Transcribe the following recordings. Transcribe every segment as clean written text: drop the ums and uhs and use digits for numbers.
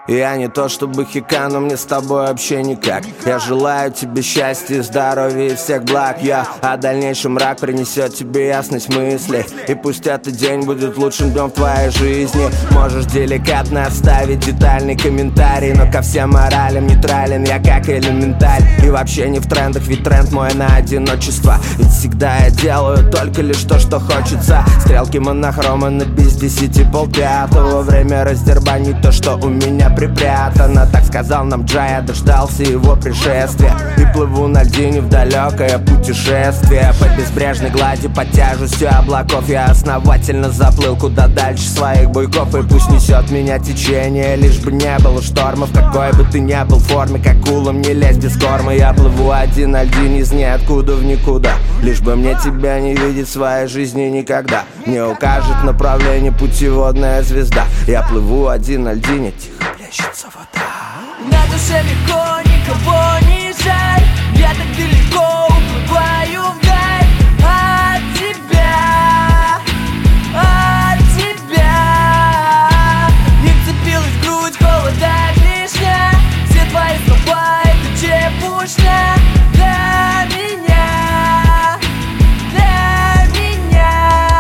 Я не то чтобы хика, но мне с тобой вообще никак. Я желаю тебе счастья, здоровья и всех благ. А дальнейший мрак принесет тебе ясность мысли. И пусть этот день будет лучшим днем в твоей жизни. Можешь деликатно оставить детальный комментарий, но ко всем моралям нейтрален я как элементарь. И вообще не в трендах, ведь тренд мой на одиночество. Ведь всегда я делаю только лишь то, что хочется. Стрелки монохрома на без 10 полпятого. Время раздербанить то, что у меня припрятано. Так сказал нам Джай, я дождался его пришествия. И плыву на льдине в далекое путешествие. По безбрежной глади под тяжестью облаков я основательно заплыл куда дальше своих буйков. И пусть несет меня течение, лишь бы не было шторма. В какой бы ты ни был в форме, как улом не лезь без корма. Я плыву один на льдине из ниоткуда в никуда. Лишь бы мне тебя не видеть в своей жизни никогда. Мне укажет направление путеводная звезда. Я плыву один на льдине, тихо плещется вода. На душе легко, никого не жаль. Я так далеко уплываю вдаль от тебя, от тебя. Не вцепилась в грудь, холода лишня. Все твои слова — это чепушня для меня, для меня.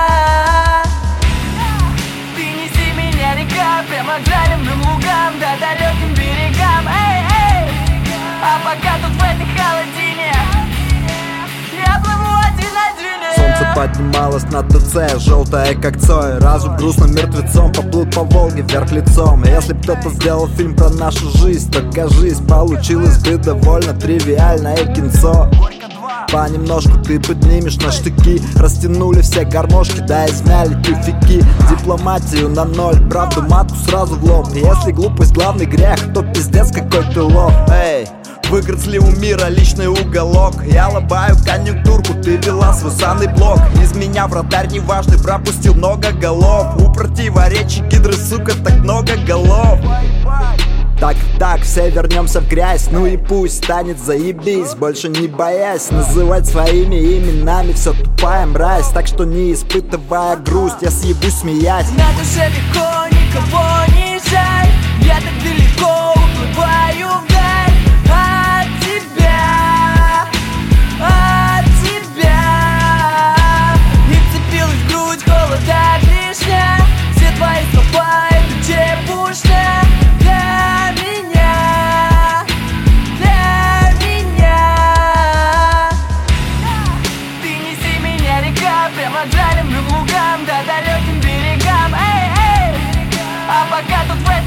Ты неси меня, река, прямо к заливным лугам, до далеким берегам, эй, эй. А пока тут в этой холодине я плыву один на дюне. Солнце поднималось над ТЦ, желтое как Цой. Разум грустным мертвецом поплыл по Волге вверх лицом. Если б кто-то сделал фильм про нашу жизнь, то кажись, получилось бы довольно тривиальное кинцо. Понемножку ты поднимешь на штыки. Растянули все гармошки, да измяли тюфяки. Дипломатию на ноль, правду матку сразу в лоб. Если глупость главный грех, то пиздец какой ты лох. Эй, выиграть ли у мира личный уголок? Я лобаю конъюнктурку, ты вела свой санный блок. Из меня вратарь неважный, пропустил много голов. У противоречий гидры, сука, так много голов. Так, все вернемся в грязь. Ну и пусть станет заебись, больше не боясь называть своими именами все тупая мразь. Так что не испытывая грусть, я съебусь смеясь. На душе легко, никого не жаль. Я так далеко уплываю вдаль от тебя, от тебя. Не вцепилась в грудь, холода лишня. Все твои слова — это чепушня для меня, для меня. Ты неси меня, река, прямо к заливным лугам, до далеким берегам, эй, эй. А пока тут в